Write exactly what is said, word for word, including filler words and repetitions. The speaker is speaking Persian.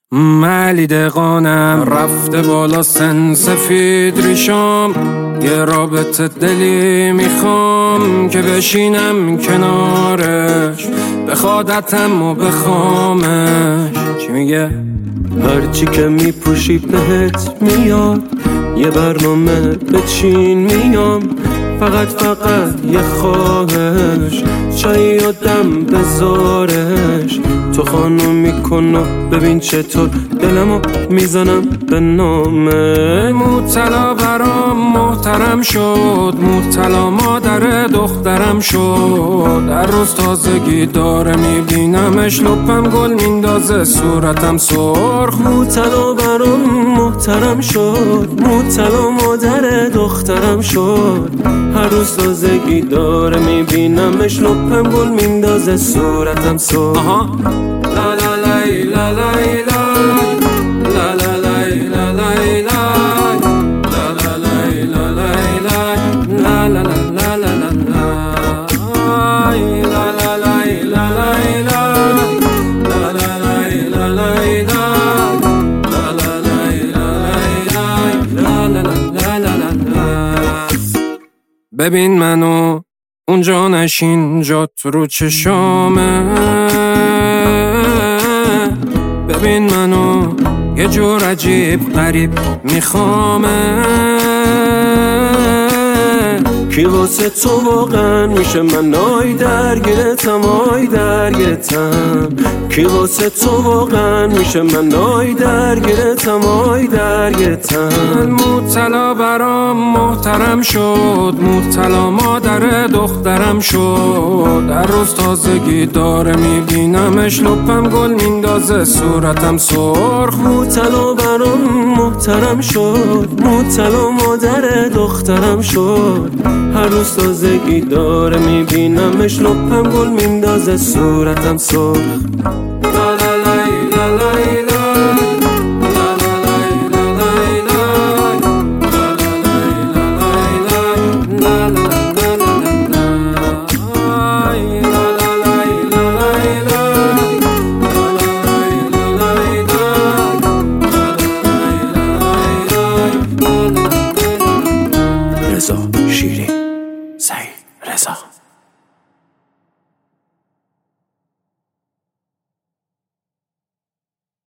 ملی دقانم رفته بالا سن سفید ریشام، یه رابطه دلی میخوام که بشینم کنارش، بخوادتم و بخوامش. چی میگه؟ هرچی که میپوشی بهت میاد، یه برنامه به چین میام، فقط فقط یه خواهش، چایی و دم بذارش. تو خانم میکن و ببین چطور دلمو میزنم به نامه. مبتلا برام محترم شد، مبتلا مادر دخترم شد. هر روز تازگی داره میبینمش، لپم گل میندازه صورتم سرخ. مبتلا برام محترم شد، مبتلا مادر دخترم شد. هر روز تازگی داره میبینمش، لپم گل میندازه صورتم سرخ. آها لا لا لای لا لای لای لا لا لای لا لای لای لا لا لای لا لای لای لا لا لا لا لا لای لا لا لای لا لای لای لا لا لای لا لای لای لا لا لای لا لای لای لا لا لا لا لا. ببین منو اونجا نشین، جات رو چشامه. ببین منو یه جور عجیب غریب میخوامه. کی واسه تو واقعا میشه من آی درگیرتم، آی درگیرتم. کی واسه تو واقعا میشه من آی درگیرتم، آی درگیرتم. مبتلا برام محترم شد، مبتلا مادر دخترم شد. هر روز تازگی داره میبینمش، لپم گل میندازه صورتم سرخ. مبتلا برام محترم شد، مبتلا مادر دخترم شد. هر روز تازگی داره میبینمش، لپم گل میندازه صورتم سرخ.